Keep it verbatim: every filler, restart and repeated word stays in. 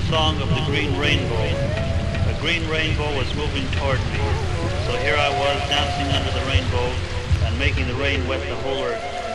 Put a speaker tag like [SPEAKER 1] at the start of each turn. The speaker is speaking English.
[SPEAKER 1] song of the green rainbow. A green rainbow was moving toward me. So here I was dancing under the rainbow and making the rain wet the whole earth.